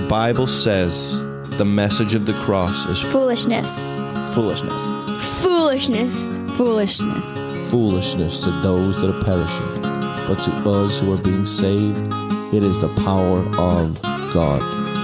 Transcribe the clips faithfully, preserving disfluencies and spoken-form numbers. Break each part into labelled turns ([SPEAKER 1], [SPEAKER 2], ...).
[SPEAKER 1] Bible says the message of the cross is
[SPEAKER 2] Foolishness.
[SPEAKER 3] Foolishness.
[SPEAKER 2] Foolishness. Foolishness.
[SPEAKER 1] foolishness to those that are perishing, but to us who are being saved, it is the power of God.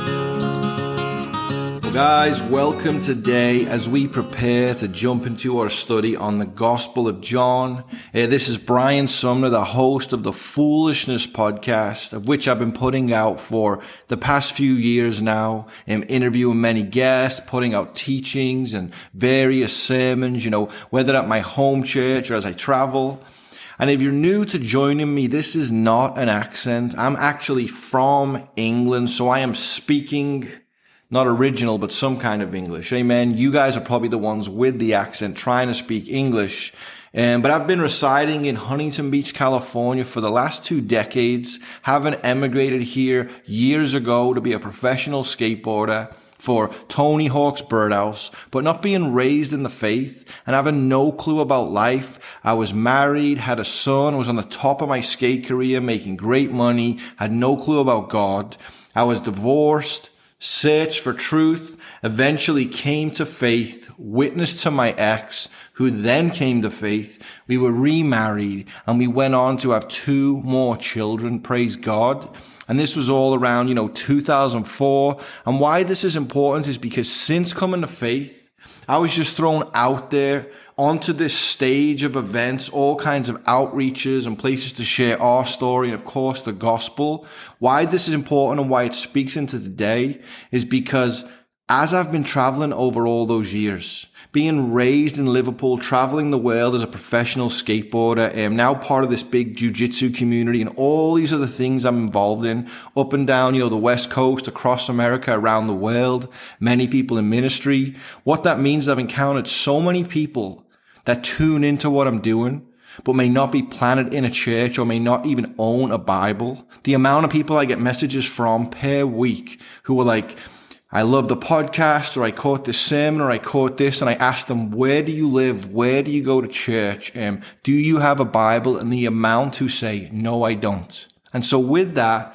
[SPEAKER 4] Well, guys, welcome today as we prepare to jump into our study on the Gospel of John. Uh, this is Brian Sumner, the host of the Foolishness podcast, of which I've been putting out for the past few years now. I'm interviewing many guests, putting out teachings and various sermons, you know, whether at my home church or as I travel. And if you're new to joining me, this is not an accent. I'm actually from England, so I am speaking not original, but some kind of English. Amen. You guys are probably the ones with the accent trying to speak English. Um, but I've been residing in Huntington Beach, California for the last two decades, having emigrated here years ago to be a professional skateboarder for Tony Hawk's Birdhouse, but not being raised in the faith and having no clue about life. I was married, had a son, was on the top of my skate career, making great money, had no clue about God. I was divorced, searched for truth, eventually came to faith, witnessed to my ex, who then came to faith. We were remarried and we went on to have two more children, praise God. And this was all around, you know, two thousand four. And why this is important is because since coming to faith, I was just thrown out there onto this stage of events, all kinds of outreaches and places to share our story and, of course, the gospel. Why this is important and why it speaks into today is because as I've been traveling over all those years, being raised in Liverpool, traveling the world as a professional skateboarder, I'm now part of this big jiu-jitsu community and all these other things I'm involved in, up and down, you know, the West Coast, across America, around the world, many people in ministry. What that means is I've encountered so many people that tune into what I'm doing, but may not be planted in a church or may not even own a Bible. The amount of people I get messages from per week who are like, I love the podcast, or I caught this sermon, or I caught this, and I ask them, where do you live? Where do you go to church? Um, do you have a Bible? And the amount who say, no, I don't. And so with that,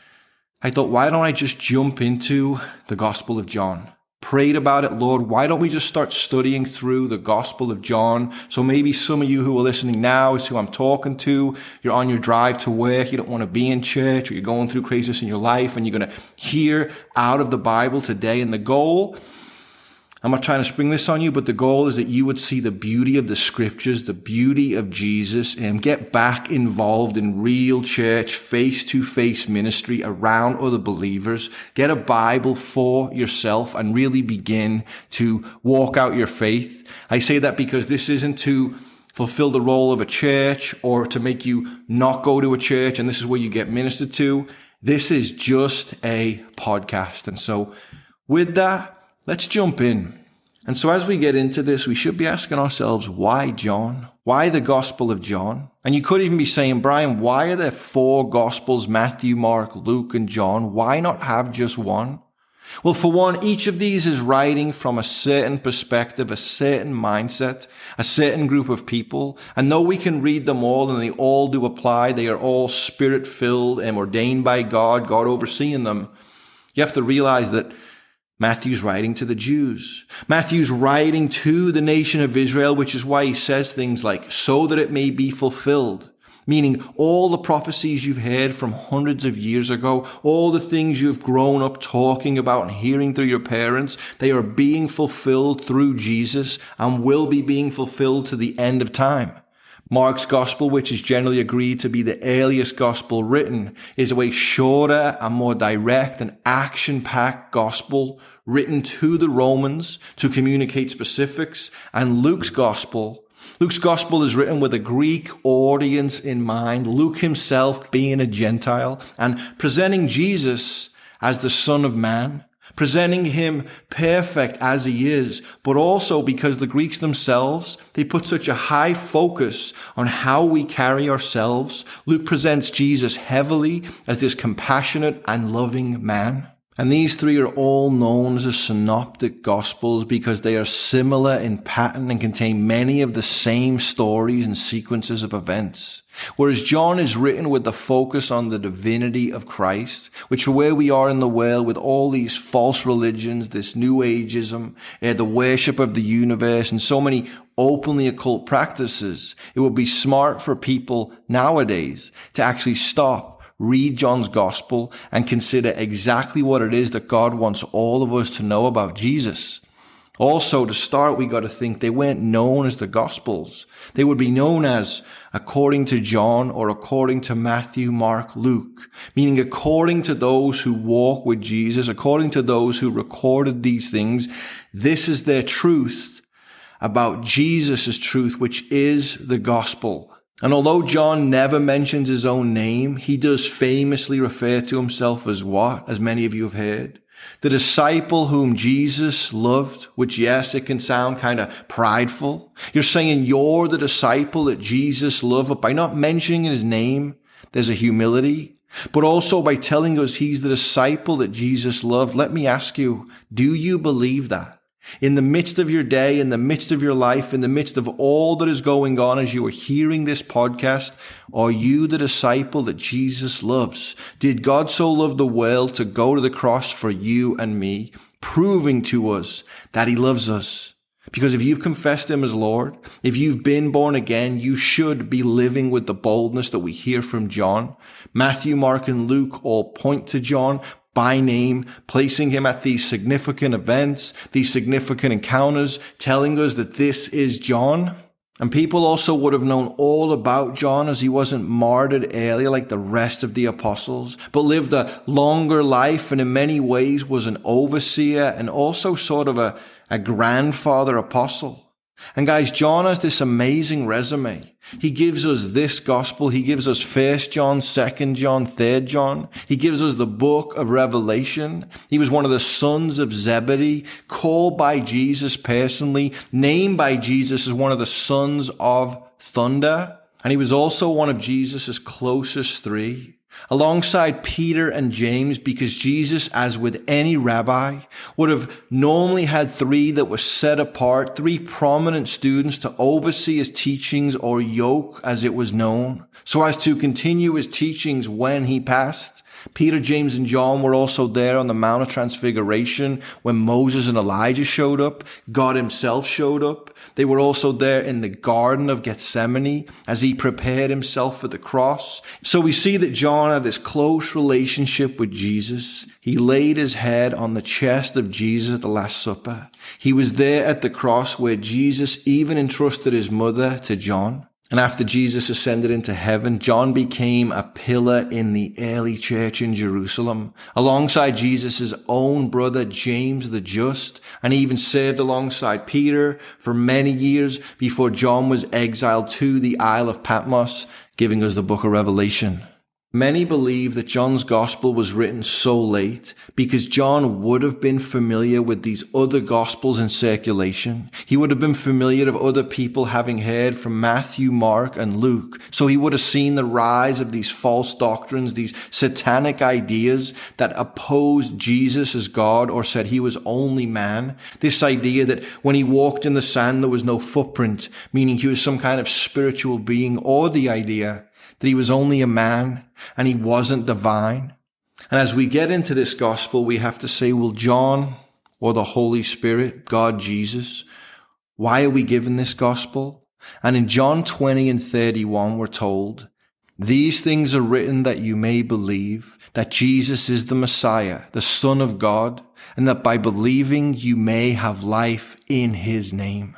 [SPEAKER 4] I thought, why don't I just jump into the Gospel of John? Prayed about it, Lord, why don't we just start studying through the Gospel of John? So maybe some of you who are listening now is who I'm talking to. You're on your drive to work. You don't want to be in church, or you're going through crisis in your life and you're going to hear out of the Bible today. And the goal, I'm not trying to spring this on you, but the goal is that you would see the beauty of the scriptures, the beauty of Jesus, and get back involved in real church, face-to-face ministry around other believers. Get a Bible for yourself and really begin to walk out your faith. I say that because this isn't to fulfill the role of a church or to make you not go to a church and this is where you get ministered to. This is just a podcast. And so with that, let's jump in. And so as we get into this, we should be asking ourselves, why John? Why the Gospel of John? And you could even be saying, Brian, why are there four Gospels, Matthew, Mark, Luke, and John? Why not have just one? Well, for one, each of these is writing from a certain perspective, a certain mindset, a certain group of people. And though we can read them all and they all do apply, they are all spirit-filled and ordained by God, God overseeing them. You have to realize that Matthew's writing to the Jews. Matthew's writing to the nation of Israel, which is why he says things like, so that it may be fulfilled. Meaning all the prophecies you've heard from hundreds of years ago, all the things you've grown up talking about and hearing through your parents, they are being fulfilled through Jesus and will be being fulfilled to the end of time. Mark's gospel, which is generally agreed to be the earliest gospel written, is a way shorter and more direct and action-packed gospel written to the Romans to communicate specifics. And Luke's gospel, Luke's gospel is written with a Greek audience in mind, Luke himself being a Gentile and presenting Jesus as the Son of Man, presenting him perfect as he is, but also because the Greeks themselves, they put such a high focus on how we carry ourselves. Luke presents Jesus heavily as this compassionate and loving man. And these three are all known as the Synoptic Gospels because they are similar in pattern and contain many of the same stories and sequences of events. Whereas John is written with the focus on the divinity of Christ, which for where we are in the world with all these false religions, this New Ageism, uh, the worship of the universe, and so many openly occult practices, it would be smart for people nowadays to actually stop, read John's gospel, and consider exactly what it is that God wants all of us to know about Jesus. Also, to start, we got to think they weren't known as the Gospels. They would be known as according to John or according to Matthew, Mark, Luke, meaning according to those who walk with Jesus, according to those who recorded these things. This is their truth about Jesus' truth, which is the gospel. And although John never mentions his own name, he does famously refer to himself as what, as many of you have heard? The disciple whom Jesus loved, which yes, it can sound kind of prideful. You're saying you're the disciple that Jesus loved, but by not mentioning his name, there's a humility. But also by telling us he's the disciple that Jesus loved, let me ask you, do you believe that? In the midst of your day, in the midst of your life, in the midst of all that is going on as you are hearing this podcast, are you the disciple that Jesus loves? Did God so love the world to go to the cross for you and me, proving to us that he loves us? Because if you've confessed him as Lord, if you've been born again, you should be living with the boldness that we hear from John. Matthew, Mark, and Luke all point to John by name, placing him at these significant events, these significant encounters, telling us that this is John. And people also would have known all about John as he wasn't martyred earlier like the rest of the apostles, but lived a longer life and in many ways was an overseer and also sort of a, a grandfather apostle. And guys, John has this amazing resume. He gives us this gospel. He gives us First John, Second John, Third John. He gives us the book of Revelation. He was one of the sons of Zebedee, called by Jesus personally, named by Jesus as one of the sons of thunder. And he was also one of Jesus' closest three, alongside Peter and James, because Jesus, as with any rabbi, would have normally had three that were set apart, three prominent students to oversee his teachings, or yoke as it was known, so as to continue his teachings when he passed. Peter, James, and John were also there on the Mount of Transfiguration when Moses and Elijah showed up. God himself showed up. They were also there in the Garden of Gethsemane as he prepared himself for the cross. So we see that John had this close relationship with Jesus. He laid his head on the chest of Jesus at the Last Supper. He was there at the cross where Jesus even entrusted his mother to John. And after Jesus ascended into heaven, John became a pillar in the early church in Jerusalem, alongside Jesus' own brother, James the Just, and he even served alongside Peter for many years before John was exiled to the Isle of Patmos, giving us the book of Revelation. Many believe that John's gospel was written so late because John would have been familiar with these other gospels in circulation. He would have been familiar of other people having heard from Matthew, Mark, and Luke. So he would have seen the rise of these false doctrines, these satanic ideas that opposed Jesus as God or said he was only man. This idea that when he walked in the sand, there was no footprint, meaning he was some kind of spiritual being, or the idea that he was only a man and he wasn't divine. And as we get into this gospel, we have to say, well, John or the Holy Spirit, God, Jesus, why are we given this gospel? And in John twenty and thirty-one, we're told, these things are written that you may believe that Jesus is the Messiah, the Son of God, and that by believing you may have life in his name.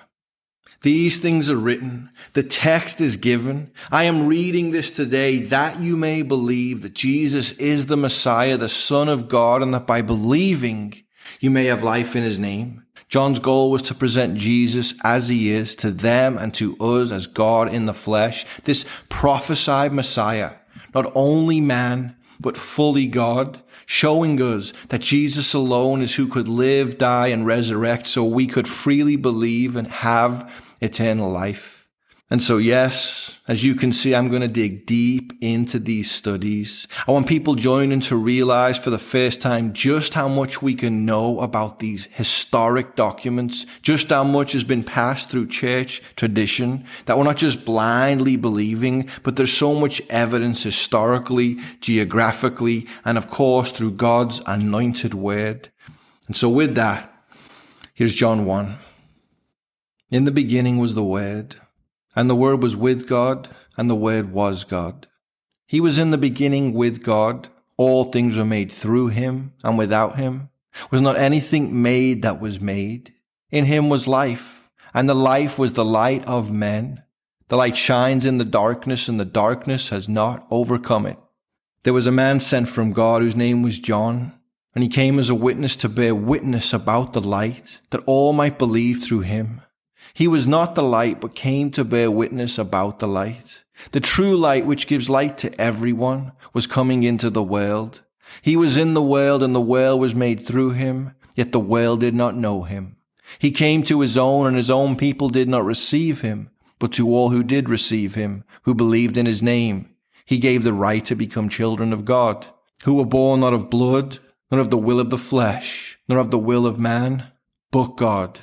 [SPEAKER 4] These things are written. The text is given. I am reading this today that you may believe that Jesus is the Messiah, the Son of God, and that by believing you may have life in his name. John's goal was to present Jesus as he is to them and to us as God in the flesh. This prophesied Messiah, not only man, but fully God, showing us that Jesus alone is who could live, die, and resurrect so we could freely believe and have eternal life. And so, yes, as you can see, I'm going to dig deep into these studies. I want people joining to realize for the first time just how much we can know about these historic documents, just how much has been passed through church tradition, that we're not just blindly believing, but there's so much evidence historically, geographically, and of course through God's anointed word. And so with that, here's John one. In the beginning was the Word, and the Word was with God, and the Word was God. He was in the beginning with God. All things were made through him, and without him was not anything made that was made. In him was life, and the life was the light of men. The light shines in the darkness, and the darkness has not overcome it. There was a man sent from God whose name was John, and he came as a witness to bear witness about the light, that all might believe through him. He was not the light, but came to bear witness about the light. The true light, which gives light to everyone, was coming into the world. He was in the world, and the world was made through him, yet the world did not know him. He came to his own, and his own people did not receive him. But to all who did receive him, who believed in his name, he gave the right to become children of God, who were born not of blood, nor of the will of the flesh, nor of the will of man, but God.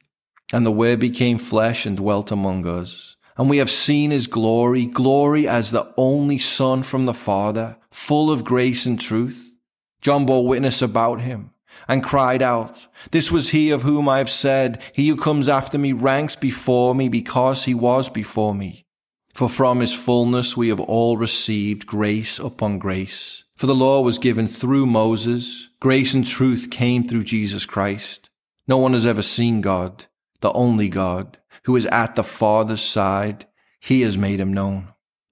[SPEAKER 4] And the Word became flesh and dwelt among us. And we have seen his glory, glory as the only Son from the Father, full of grace and truth. John bore witness about him and cried out, "This was he of whom I have said, he who comes after me ranks before me because he was before me. For from his fullness we have all received grace upon grace. For the law was given through Moses, grace and truth came through Jesus Christ. No one has ever seen God, the only God, who is at the Father's side. He has made him known."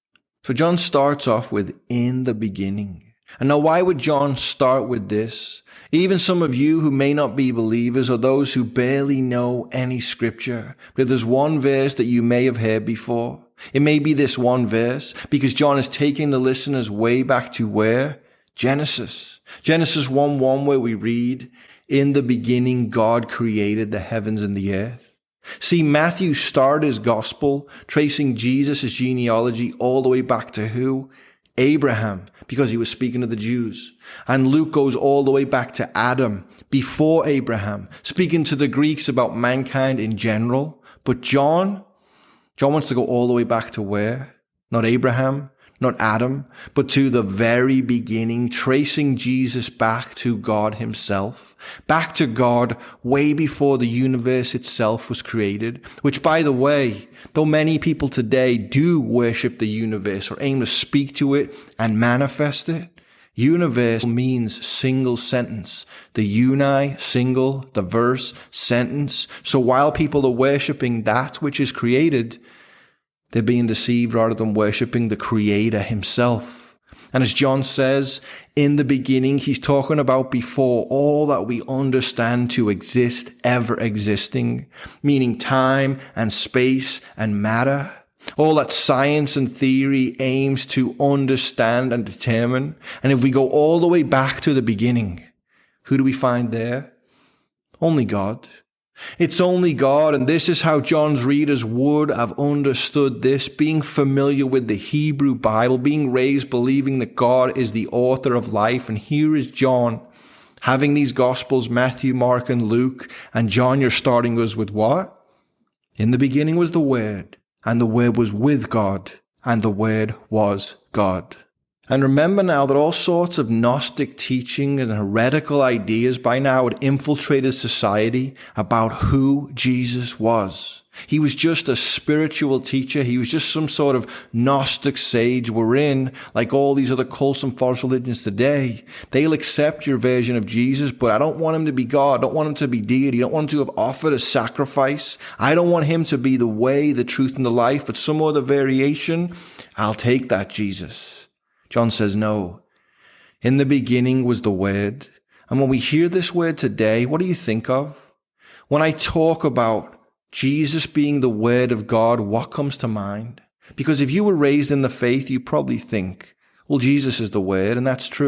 [SPEAKER 4] So John starts off with, in the beginning. And now why would John start with this? Even some of you who may not be believers, or those who barely know any scripture, but if there's one verse that you may have heard before, it may be this one verse, because John is taking the listeners way back to where? Genesis. Genesis one one, where we read, "In the beginning God created the heavens and the earth." See, Matthew started his gospel tracing Jesus' genealogy all the way back to who? Abraham, because he was speaking to the Jews. And Luke goes all the way back to Adam, before Abraham, speaking to the Greeks about mankind in general. But John, John wants to go all the way back to where? Not Abraham, not Adam, but to the very beginning, tracing Jesus back to God himself, back to God way before the universe itself was created, which, by the way, though many people today do worship the universe or aim to speak to it and manifest it, universe means single sentence. The uni, single, the verse, sentence. So while people are worshiping that which is created, they're being deceived rather than worshiping the Creator himself. And as John says, in the beginning, he's talking about before all that we understand to exist, ever existing, meaning time and space and matter. All that science and theory aims to understand and determine. And if we go all the way back to the beginning, who do we find there? Only God. It's only God, and this is how John's readers would have understood this, being familiar with the Hebrew Bible, being raised believing that God is the author of life. And here is John, having these Gospels, Matthew, Mark, and Luke, and John, you're starting us with what? In the beginning was the Word, and the Word was with God, and the Word was God. And remember now that all sorts of Gnostic teaching and heretical ideas by now had infiltrated society about who Jesus was. He was just a spiritual teacher. He was just some sort of Gnostic sage. We're in, like all these other cults and false religions today, they'll accept your version of Jesus, but I don't want him to be God. I don't want him to be deity. I don't want him to have offered a sacrifice. I don't want him to be the way, the truth, and the life, but some other variation. I'll take that Jesus. John says, no. In the beginning was the Word. And when we hear this word today, what do you think of? When I talk about Jesus being the Word of God, what comes to mind? Because if you were raised in the faith, you probably think, well, Jesus is the Word, and that's true.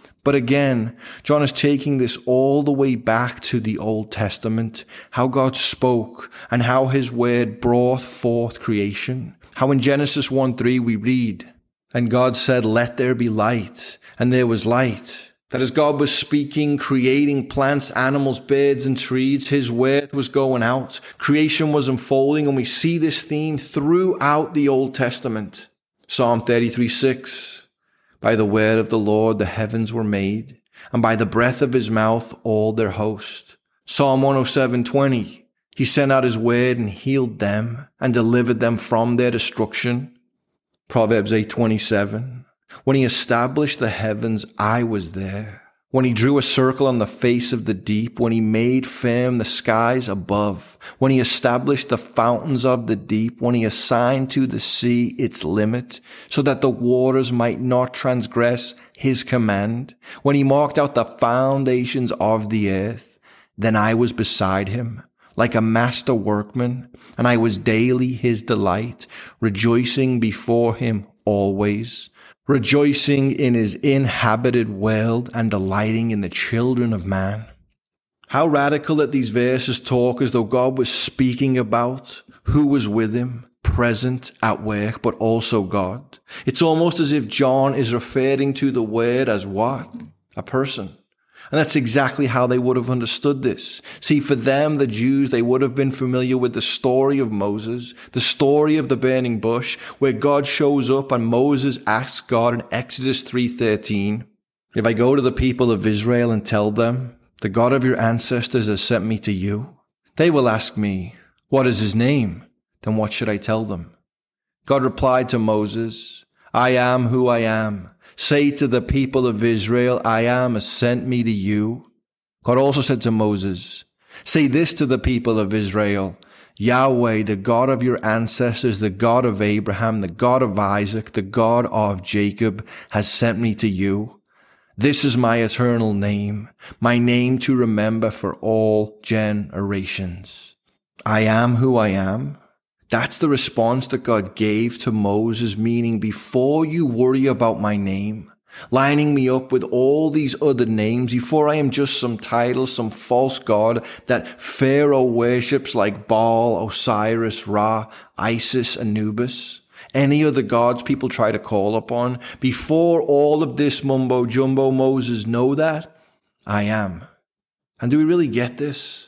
[SPEAKER 4] But again, John is taking this all the way back to the Old Testament, how God spoke and how his word brought forth creation. How in Genesis one three we read, "And God said, let there be light, and there was light." That as God was speaking, creating plants, animals, birds, and trees, his word was going out. Creation was unfolding, and we see this theme throughout the Old Testament. Psalm thirty-three six, "By the word of the Lord the heavens were made, and by the breath of his mouth all their host." Psalm one oh seven twenty, "He sent out his word and healed them, and delivered them from their destruction." Proverbs eight twenty-seven, "When he established the heavens, I was there. When he drew a circle on the face of the deep, when he made firm the skies above, when he established the fountains of the deep, when he assigned to the sea its limit, so that the waters might not transgress his command, when he marked out the foundations of the earth, then I was beside him, like a master workman, and I was daily his delight, rejoicing before him always, rejoicing in his inhabited world and delighting in the children of man." How radical that these verses talk as though God was speaking about who was with him, present at work, but also God. It's almost as if John is referring to the word as what? A person. And that's exactly how they would have understood this. See, for them, the Jews, they would have been familiar with the story of Moses, the story of the burning bush, where God shows up and Moses asks God in Exodus three thirteen, "If I go to the people of Israel and tell them, the God of your ancestors has sent me to you, they will ask me, what is his name? Then what should I tell them?" God replied to Moses, "I am who I am. Say to the people of Israel, I am has sent me to you." God also said to Moses, "Say this to the people of Israel, Yahweh, the God of your ancestors, the God of Abraham, the God of Isaac, the God of Jacob, has sent me to you. This is my eternal name, my name to remember for all generations. I am who I am." That's the response that God gave to Moses, meaning before you worry about my name, lining me up with all these other names, before I am just some title, some false god that Pharaoh worships like Baal, Osiris, Ra, Isis, Anubis, any other gods people try to call upon, before all of this mumbo jumbo, Moses, know that I am. And do we really get this?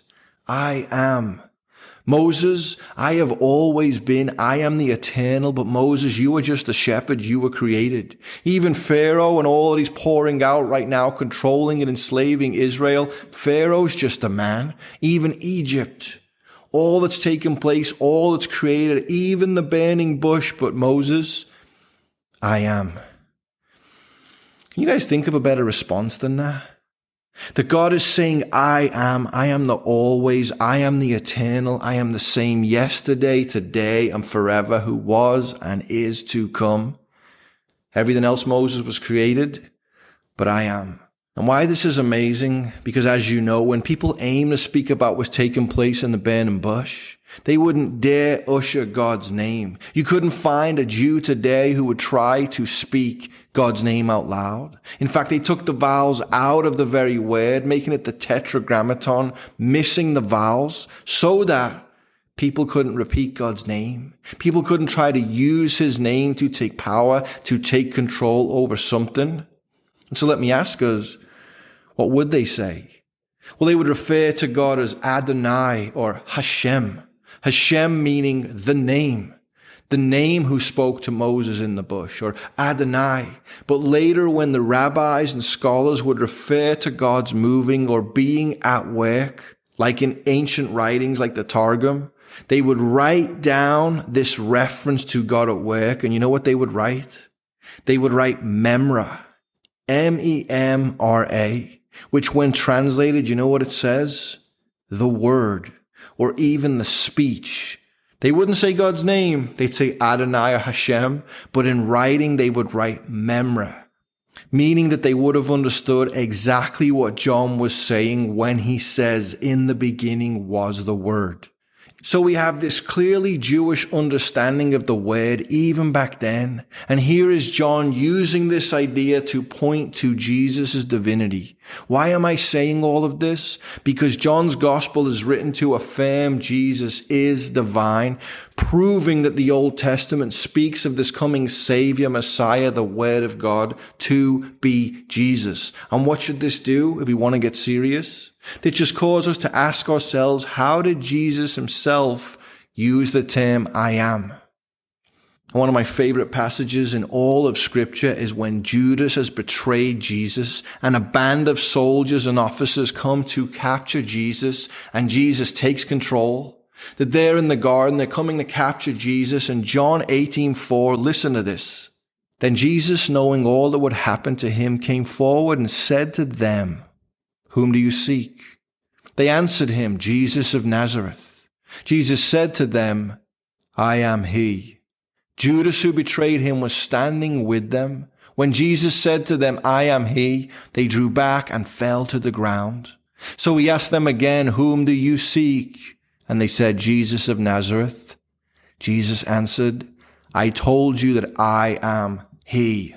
[SPEAKER 4] I am. Moses, I have always been, I am the eternal, but Moses, you are just a shepherd, you were created. Even Pharaoh and all that he's pouring out right now, controlling and enslaving Israel, Pharaoh's just a man. Even Egypt, all that's taken place, all that's created, even the burning bush, but Moses, I am. Can you guys think of a better response than that? That God is saying, I am, I am the always, I am the eternal, I am the same yesterday, today, and forever, who was and is to come. Everything else Moses was created, but I am. And why this is amazing, because as you know, when people aim to speak about what's taking place in the burning bush, they wouldn't dare usher God's name. You couldn't find a Jew today who would try to speak God's name out loud. In fact, they took the vowels out of the very word, making it the tetragrammaton, missing the vowels, so that people couldn't repeat God's name. People couldn't try to use his name to take power, to take control over something. And so let me ask us, what would they say? Well, they would refer to God as Adonai or Hashem. Hashem meaning the name. The name who spoke to Moses in the bush, or Adonai. But later when the rabbis and scholars would refer to God's moving or being at work, like in ancient writings like the Targum, they would write down this reference to God at work. And you know what they would write? They would write Memra. M E M R A, which when translated, you know what it says? The word, or even the speech. They wouldn't say God's name. They'd say Adonai or Hashem, but in writing, they would write Memra, meaning that they would have understood exactly what John was saying when he says, in the beginning was the word. So we have this clearly Jewish understanding of the word even back then. And here is John using this idea to point to Jesus' divinity. Why am I saying all of this? Because John's gospel is written to affirm Jesus is divine, proving that the Old Testament speaks of this coming Savior, Messiah, the Word of God, to be Jesus. And what should this do if we want to get serious? That just cause us to ask ourselves, how did Jesus himself use the term I am? One of my favorite passages in all of Scripture is when Judas has betrayed Jesus and a band of soldiers and officers come to capture Jesus, and Jesus takes control. That they're in the garden, they're coming to capture Jesus, and John eighteen four, listen to this. Then Jesus, knowing all that would happen to him, came forward and said to them, "Whom do you seek?" They answered him, "Jesus of Nazareth." Jesus said to them, "I am he." Judas, who betrayed him, was standing with them. When Jesus said to them, "I am he," they drew back and fell to the ground. So he asked them again, "Whom do you seek?" And they said, "Jesus of Nazareth." Jesus answered, "I told you that I am he."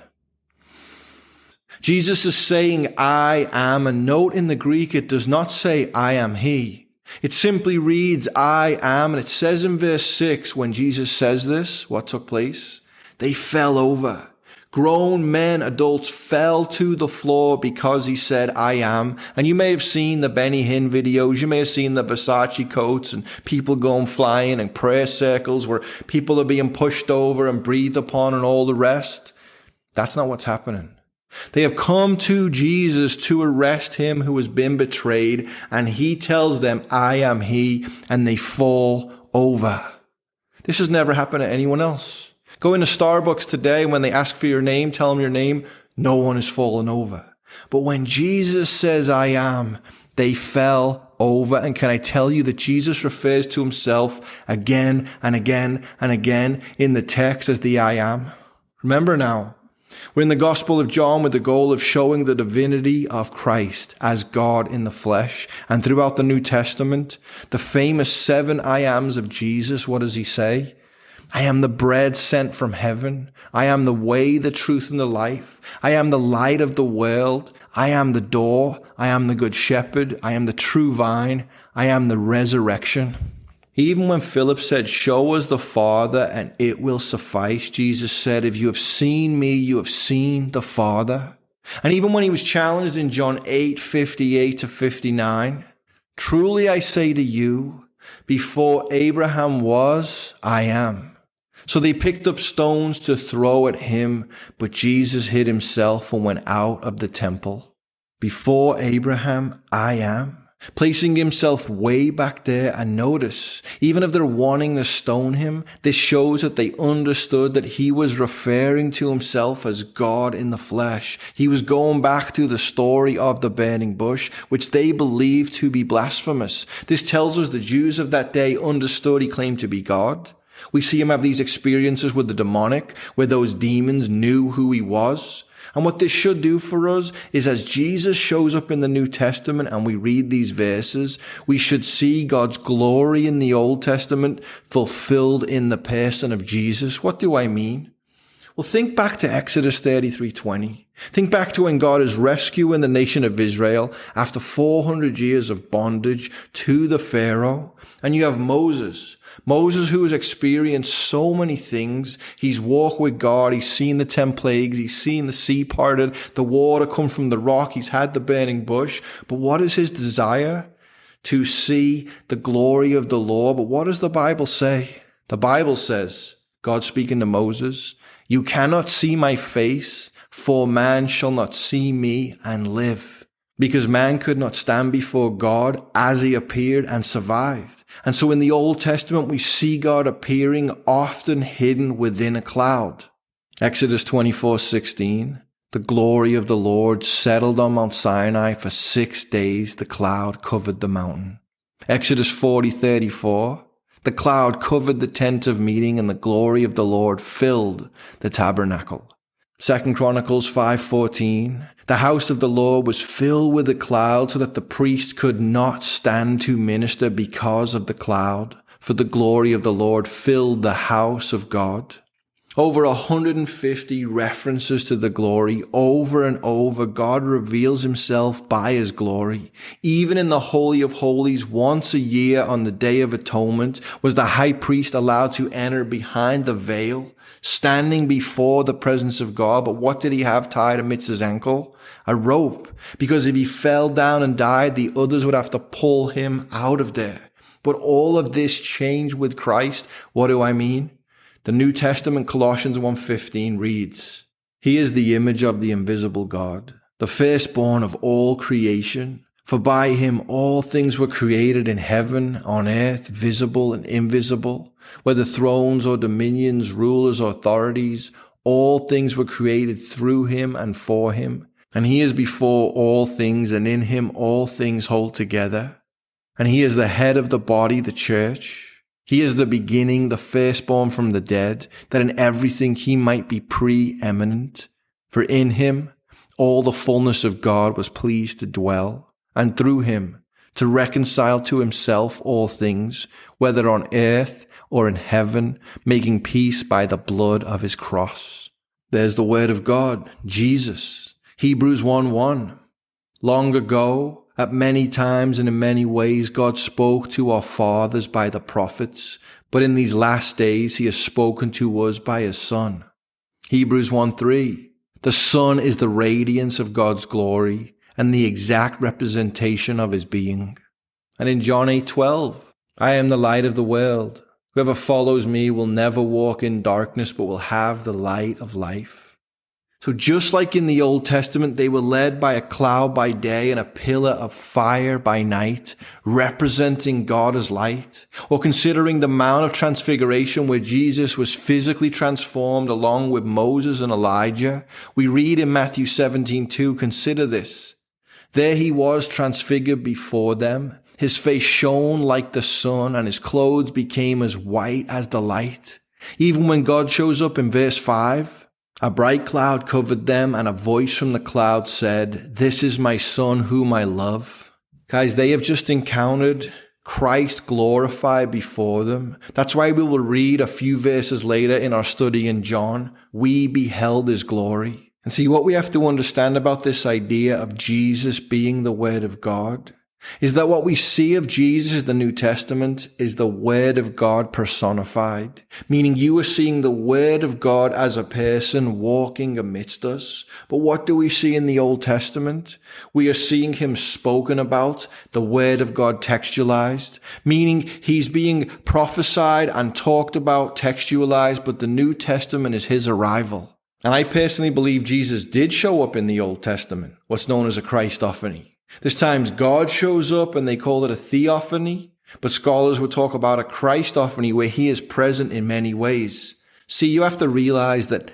[SPEAKER 4] Jesus is saying, "I am," and note in the Greek, it does not say, "I am he." It simply reads, "I am," and it says in verse six, when Jesus says this, what took place? They fell over. Grown men, adults, fell to the floor because he said, "I am." And you may have seen the Benny Hinn videos. You may have seen the Versace coats and people going flying and prayer circles where people are being pushed over and breathed upon and all the rest. That's not what's happening. They have come to Jesus to arrest him who has been betrayed, and he tells them, "I am he," and they fall over. This has never happened to anyone else. Go into Starbucks today, when they ask for your name, tell them your name, no one has fallen over. But when Jesus says, "I am," they fell over. And can I tell you that Jesus refers to himself again and again and again in the text as the I am? Remember now, we're in the Gospel of John with the goal of showing the divinity of Christ as God in the flesh. And throughout the New Testament, the famous seven I ams of Jesus, what does he say? I am the bread sent from heaven. I am the way, the truth, and the life. I am the light of the world. I am the door. I am the good shepherd. I am the true vine. I am the resurrection. Even when Philip said, "Show us the Father and it will suffice," Jesus said, "If you have seen me, you have seen the Father." And even when he was challenged in John eight fifty-eight to fifty-nine, "Truly I say to you, before Abraham was, I am." So they picked up stones to throw at him, but Jesus hid himself and went out of the temple. Before Abraham, I am. Placing himself way back there, and notice, even if they're wanting to stone him, this shows that they understood that he was referring to himself as God in the flesh. He was going back to the story of the burning bush, which they believed to be blasphemous. This tells us the Jews of that day understood he claimed to be God. We see him have these experiences with the demonic, where those demons knew who he was. And what this should do for us is, as Jesus shows up in the New Testament and we read these verses, we should see God's glory in the Old Testament fulfilled in the person of Jesus. What do I mean? Well, think back to Exodus thirty-three twenty. Think back to when God is rescuing the nation of Israel after four hundred years of bondage to the Pharaoh. And you have Moses. Moses, who has experienced so many things. He's walked with God. He's seen the ten plagues. He's seen the sea parted, the water come from the rock. He's had the burning bush. But what is his desire? To see the glory of the Lord. But what does the Bible say? The Bible says, God speaking to Moses, "You cannot see my face, for man shall not see me and live." Because man could not stand before God as he appeared and survived. And so in the Old Testament, we see God appearing often hidden within a cloud. Exodus twenty-four sixteen, the glory of the Lord settled on Mount Sinai for six days. The cloud covered the mountain. Exodus forty thirty-four, the cloud covered the tent of meeting and the glory of the Lord filled the tabernacle. Second Chronicles five fourteen, the house of the Lord was filled with a cloud so that the priest could not stand to minister because of the cloud. for the glory of the Lord filled the house of God. Over one hundred fifty references to the glory. Over and over, God reveals himself by his glory. Even in the Holy of Holies, once a year on the Day of Atonement, was the high priest allowed to enter behind the veil, standing before the presence of God. But what did he have tied amidst his ankle? A rope. Because if he fell down and died, the others would have to pull him out of there. But all of this changed with Christ. What do I mean? The New Testament, Colossians one fifteen reads, "He is the image of the invisible God, the firstborn of all creation. For by him all things were created in heaven, on earth, visible and invisible, whether thrones or dominions, rulers or authorities. All things were created through him and for him. And he is before all things, and in him all things hold together. And he is the head of the body, the church. He is the beginning, the firstborn from the dead, that in everything he might be preeminent. For in him all the fullness of God was pleased to dwell, and through him to reconcile to himself all things, whether on earth or in heaven, making peace by the blood of his cross." There's the word of God, Jesus. Hebrews one one. Long ago, at many times and in many ways, God spoke to our fathers by the prophets, but in these last days he has spoken to us by his Son. Hebrews one three. The Son is the radiance of God's glory and the exact representation of his being. And in John eight twelve, I am the light of the world. Whoever follows me will never walk in darkness, but will have the light of life. So just like in the Old Testament, they were led by a cloud by day and a pillar of fire by night, representing God as light. Or considering the Mount of Transfiguration where Jesus was physically transformed along with Moses and Elijah, we read in Matthew seventeen two, consider this. There he was transfigured before them. His face shone like the sun and his clothes became as white as the light. Even when God shows up in verse five, a bright cloud covered them, and a voice from the cloud said, "This is my Son whom I love." Guys, they have just encountered Christ glorified before them. That's why we will read a few verses later in our study in John, we beheld his glory. And see, what we have to understand about this idea of Jesus being the Word of God is that what we see of Jesus in the New Testament is the Word of God personified, meaning you are seeing the Word of God as a person walking amidst us. But what do we see in the Old Testament? We are seeing him spoken about, the Word of God textualized, meaning he's being prophesied and talked about, textualized, but the New Testament is his arrival. And I personally believe Jesus did show up in the Old Testament, what's known as a Christophany. This time God shows up and they call it a theophany, but scholars would talk about a Christophany where he is present in many ways. See, you have to realize that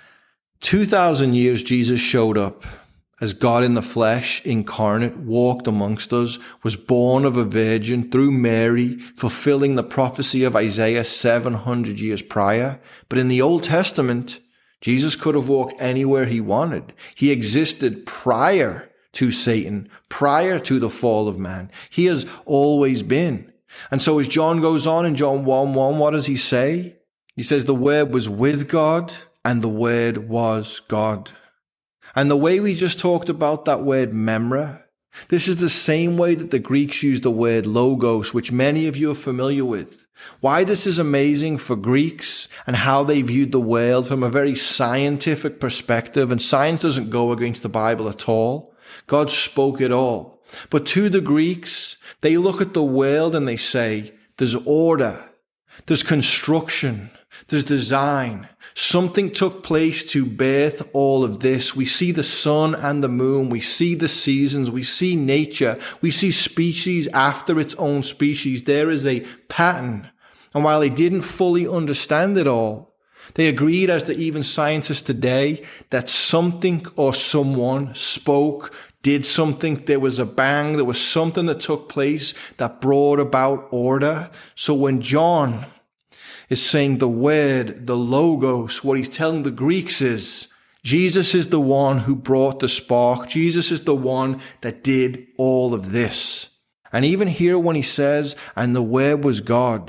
[SPEAKER 4] two thousand years Jesus showed up as God in the flesh, incarnate, walked amongst us, was born of a virgin through Mary, fulfilling the prophecy of Isaiah seven hundred years prior. But in the Old Testament, Jesus could have walked anywhere he wanted. He existed prior to Satan, prior to the fall of man. He has always been. And so as John goes on in John one one, what does he say? He says the Word was with God and the Word was God. And the way we just talked about that word memra, this is the same way that the Greeks use the word logos, which many of you are familiar with. Why this is amazing for Greeks and how they viewed the world from a very scientific perspective, and science doesn't go against the Bible at all. God spoke it all. But to the Greeks, they look at the world and they say, there's order, there's construction, there's design. Something took place to birth all of this. We see the sun and the moon. We see the seasons. We see nature. We see species after its own species. There is a pattern. And while they didn't fully understand it all, they agreed, as to even scientists today, that something or someone spoke, did something. There was a bang. There was something that took place that brought about order. So when John is saying the word, the logos, what he's telling the Greeks is, Jesus is the one who brought the spark. Jesus is the one that did all of this. And even here when he says, and the word was God,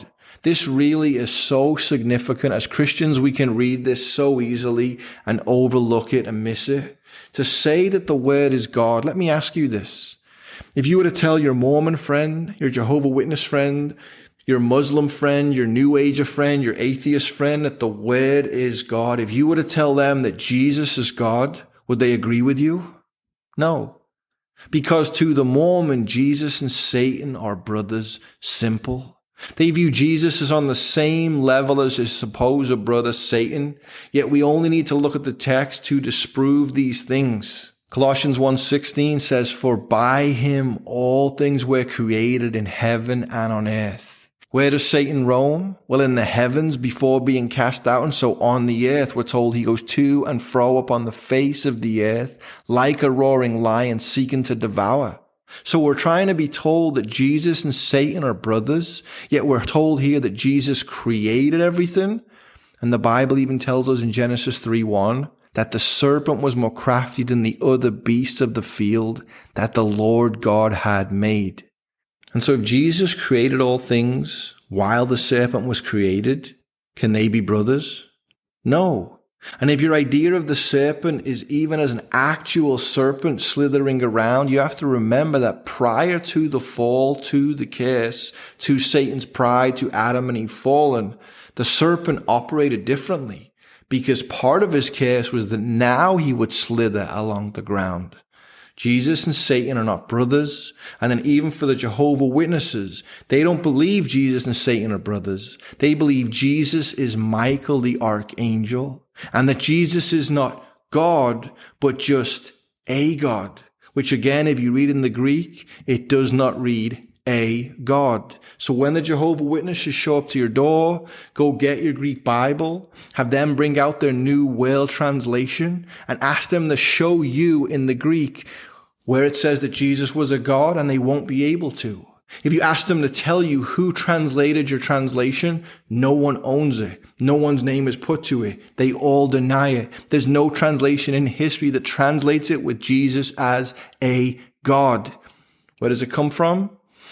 [SPEAKER 4] This really is so significant. As Christians, we can read this so easily and overlook it and miss it. To say that the Word is God, let me ask you this. If you were to tell your Mormon friend, your Jehovah's Witness friend, your Muslim friend, your New Ager friend, your atheist friend, that the Word is God, if you were to tell them that Jesus is God, would they agree with you? No. Because to the Mormon, Jesus and Satan are brothers. Simple. They view Jesus as on the same level as his supposed brother Satan, yet we only need to look at the text to disprove these things. Colossians one sixteen says, "For by him all things were created in heaven and on earth." Where does Satan roam? Well, in the heavens before being cast out, and so on the earth, we're told he goes to and fro upon the face of the earth like a roaring lion seeking to devour. So we're trying to be told that Jesus and Satan are brothers, yet we're told here that Jesus created everything. And the Bible even tells us in Genesis three one that the serpent was more crafty than the other beasts of the field that the Lord God had made. And so if Jesus created all things while the serpent was created, can they be brothers? No. And if your idea of the serpent is even as an actual serpent slithering around, you have to remember that prior to the fall, to the curse, to Satan's pride, to Adam and Eve fallen, the serpent operated differently because part of his curse was that now he would slither along the ground. Jesus and Satan are not brothers. And then even for the Jehovah's Witnesses, they don't believe Jesus and Satan are brothers. They believe Jesus is Michael the archangel, and that Jesus is not God, but just a God, which again, if you read in the Greek, it does not read a God. So when the Jehovah's Witnesses show up to your door, go get your Greek Bible, have them bring out their New World Translation and ask them to show you in the Greek where it says that Jesus was a God, and they won't be able to. If you ask them to tell you who translated your translation, no one owns it. No one's name is put to it. They all deny it. There's no translation in history that translates it with Jesus as a God. Where does it come from?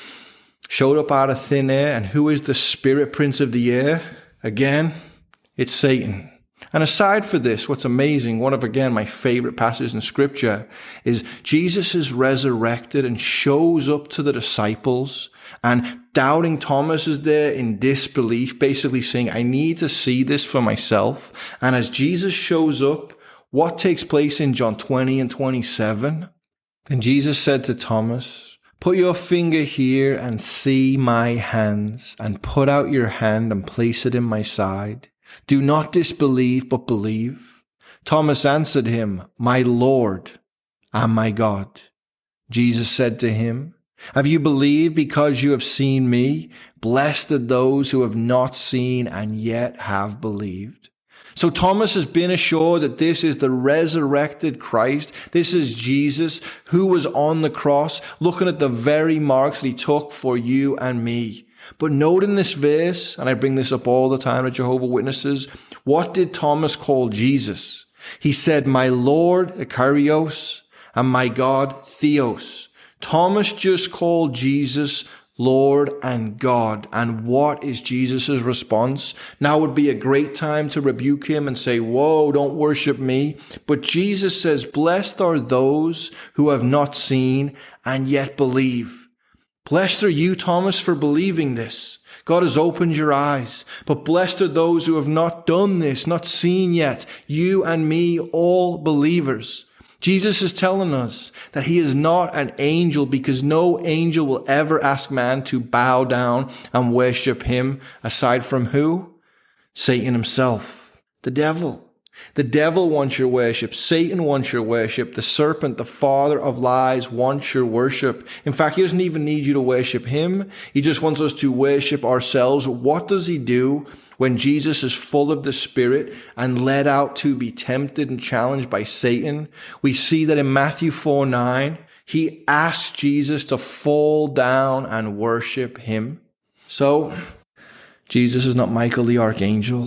[SPEAKER 4] Showed up out of thin air. And who is the spirit prince of the air? Again, it's Satan. And aside for this, what's amazing, one of, again, my favorite passages in Scripture is Jesus is resurrected and shows up to the disciples, and doubting Thomas is there in disbelief, basically saying, I need to see this for myself. And as Jesus shows up, what takes place in John twenty and twenty-seven? And Jesus said to Thomas, put your finger here and see my hands, and put out your hand and place it in my side. Do not disbelieve, but believe. Thomas answered him, my Lord and my God. Jesus said to him, have you believed because you have seen me? Blessed are those who have not seen and yet have believed. So Thomas has been assured that this is the resurrected Christ. This is Jesus who was on the cross, looking at the very marks that he took for you and me. But note in this verse, and I bring this up all the time to Jehovah's Witnesses, what did Thomas call Jesus? He said, my Lord, Kyrios, and my God, Theos. Thomas just called Jesus Lord and God. And what is Jesus' response? Now would be a great time to rebuke him and say, whoa, don't worship me. But Jesus says, blessed are those who have not seen and yet believe. Blessed are you, Thomas, for believing this. God has opened your eyes. But blessed are those who have not done this, not seen yet. You and me, all believers. Jesus is telling us that he is not an angel, because no angel will ever ask man to bow down and worship him aside from who? Satan himself, the devil. The devil wants your worship. Satan wants your worship. The serpent, the father of lies, wants your worship. In fact, he doesn't even need you to worship him. He just wants us to worship ourselves. What does he do when Jesus is full of the Spirit and led out to be tempted and challenged by Satan? We see that in Matthew four nine, he asked Jesus to fall down and worship him. So, Jesus is not Michael the archangel.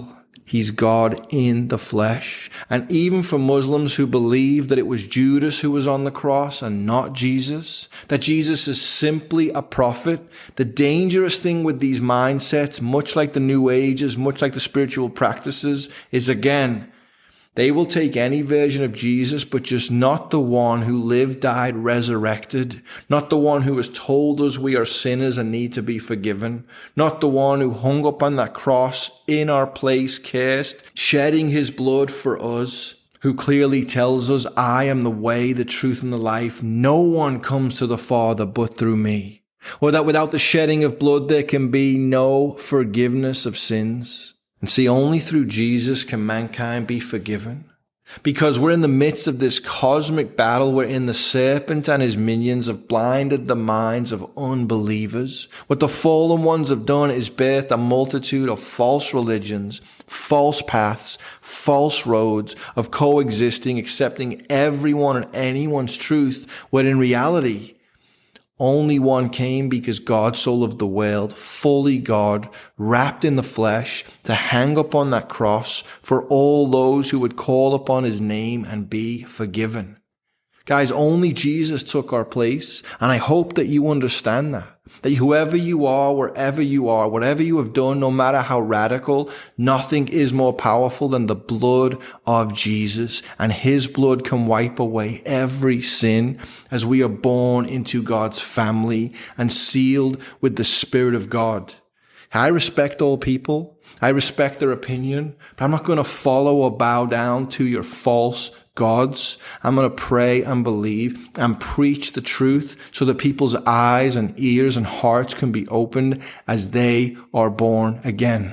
[SPEAKER 4] He's God in the flesh. And even for Muslims who believe that it was Judas who was on the cross and not Jesus, that Jesus is simply a prophet, the dangerous thing with these mindsets, much like the New Ages, much like the spiritual practices, is again, they will take any version of Jesus, but just not the one who lived, died, resurrected, not the one who has told us we are sinners and need to be forgiven, not the one who hung up on that cross in our place, cursed, shedding his blood for us, who clearly tells us, I am the way, the truth, and the life. No one comes to the Father but through me. Or that without the shedding of blood, there can be no forgiveness of sins. And see, only through Jesus can mankind be forgiven. Because we're in the midst of this cosmic battle wherein the serpent and his minions have blinded the minds of unbelievers. What the fallen ones have done is birthed a multitude of false religions, false paths, false roads of coexisting, accepting everyone and anyone's truth, when in reality, only one came because God so loved the world, fully God, wrapped in the flesh, to hang upon that cross for all those who would call upon his name and be forgiven. Guys, only Jesus took our place, and I hope that you understand that. That whoever you are, wherever you are, whatever you have done, no matter how radical, nothing is more powerful than the blood of Jesus. And his blood can wipe away every sin as we are born into God's family and sealed with the Spirit of God. I respect all people. I respect their opinion, but I'm not going to follow or bow down to your false gods. I'm going to pray and believe and preach the truth so that people's eyes and ears and hearts can be opened as they are born again.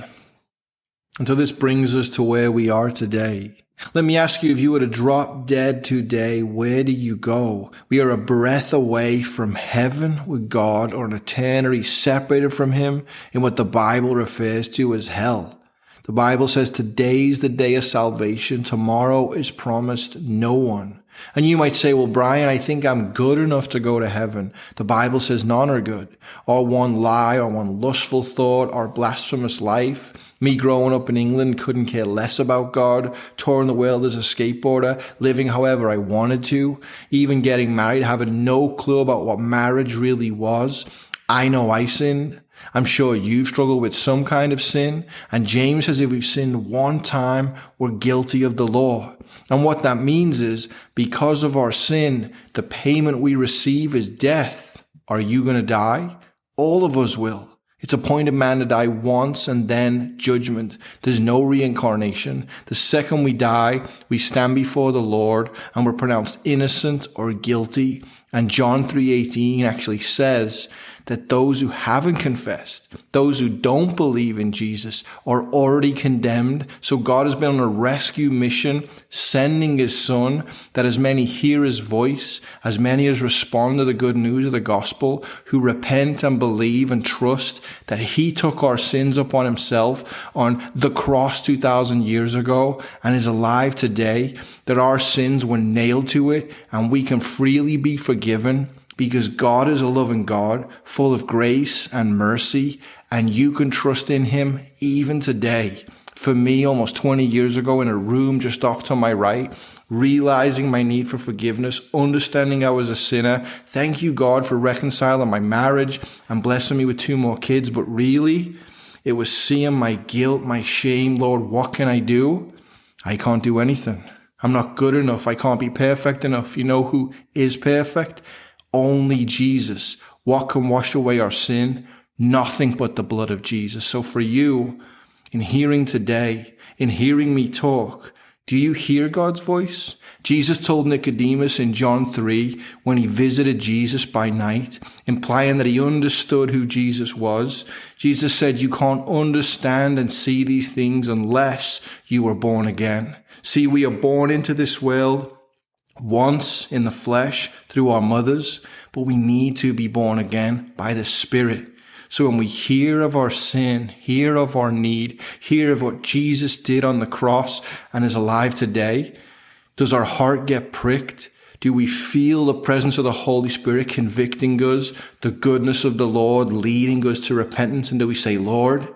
[SPEAKER 4] And so this brings us to where we are today. Let me ask you, if you were to drop dead today, where do you go? We are a breath away from heaven with God, or an eternity separated from him in what the Bible refers to as hell. The Bible says today's the day of salvation. Tomorrow is promised no one. And you might say, well, Brian, I think I'm good enough to go to heaven. The Bible says none are good. Or one lie, or one lustful thought, or blasphemous life. Me growing up in England couldn't care less about God, touring the world as a skateboarder, living however I wanted to, even getting married, having no clue about what marriage really was. I know I sinned. I'm sure you've struggled with some kind of sin. And James says if we've sinned one time, we're guilty of the law. And what that means is, because of our sin, the payment we receive is death. Are you going to die? All of us will. It's appointed man to die once and then judgment. There's no reincarnation. The second we die, we stand before the Lord and we're pronounced innocent or guilty. And John three eighteen actually says that those who haven't confessed, those who don't believe in Jesus, are already condemned. So God has been on a rescue mission, sending his son, that as many hear his voice, as many as respond to the good news of the gospel, who repent and believe and trust that he took our sins upon himself on the cross two thousand years ago and is alive today, that our sins were nailed to it and we can freely be forgiven. Because God is a loving God, full of grace and mercy, and you can trust in him even today. For me, almost twenty years ago, in a room just off to my right, realizing my need for forgiveness, understanding I was a sinner, thank you, God, for reconciling my marriage and blessing me with two more kids. But really, it was seeing my guilt, my shame. Lord, what can I do? I can't do anything. I'm not good enough. I can't be perfect enough. You know who is perfect? Only Jesus. What can wash away our sin? Nothing but the blood of Jesus. So for you, in hearing today, in hearing me talk, do you hear God's voice? Jesus told Nicodemus in John three, when he visited Jesus by night, implying that he understood who Jesus was. Jesus said, you can't understand and see these things unless you are born again. See, we are born into this world once in the flesh through our mothers, but we need to be born again by the Spirit. So when we hear of our sin, hear of our need, hear of what Jesus did on the cross and is alive today, does our heart get pricked? Do we feel the presence of the Holy Spirit convicting us, the goodness of the Lord leading us to repentance? And do we say, Lord,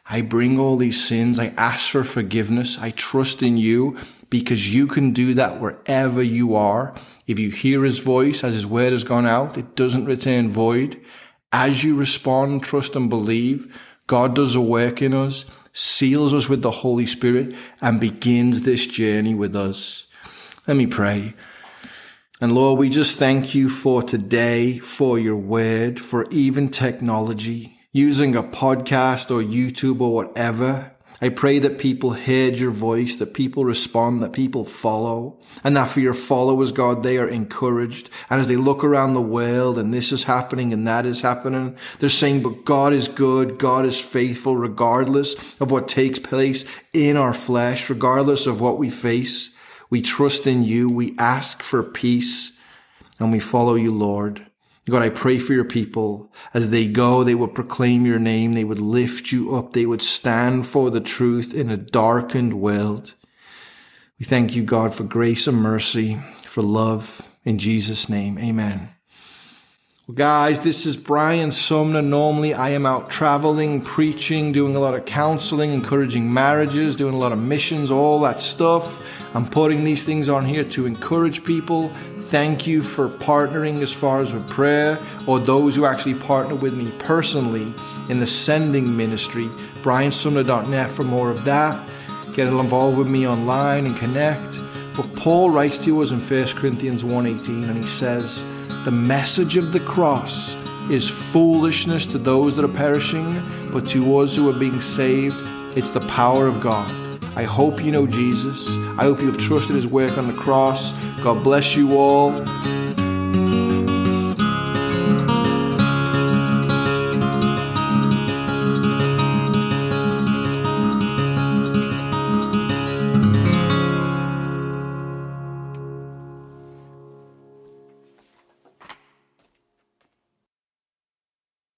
[SPEAKER 4] I bring all these sins. I ask for forgiveness. I trust in you because you can do that wherever you are. If you hear his voice as his word has gone out, it doesn't return void. As you respond, trust and believe, God does a work in us, seals us with the Holy Spirit, and begins this journey with us. Let me pray. And Lord, we just thank you for today, for your word, for even technology, using a podcast or YouTube or whatever. I pray that people heard your voice, that people respond, that people follow, and that for your followers, God, they are encouraged. And as they look around the world and this is happening and that is happening, they're saying, but God is good, God is faithful, regardless of what takes place in our flesh, regardless of what we face. We trust in you, we ask for peace, and we follow you, Lord. God, I pray for your people. As they go, they would proclaim your name. They would lift you up. They would stand for the truth in a darkened world. We thank you, God, for grace and mercy, for love. In Jesus' name, amen. Well, guys, this is Brian Sumner. Normally, I am out traveling, preaching, doing a lot of counseling, encouraging marriages, doing a lot of missions, all that stuff. I'm putting these things on here to encourage people. Thank you for partnering as far as with prayer, or those who actually partner with me personally in the sending ministry. brian sumner dot net for more of that. Get involved with me online and connect. But Paul writes to us in First Corinthians one eighteen, and he says, the message of the cross is foolishness to those that are perishing, but to us who are being saved, it's the power of God. I hope you know Jesus. I hope you have trusted his work on the cross. God bless you all.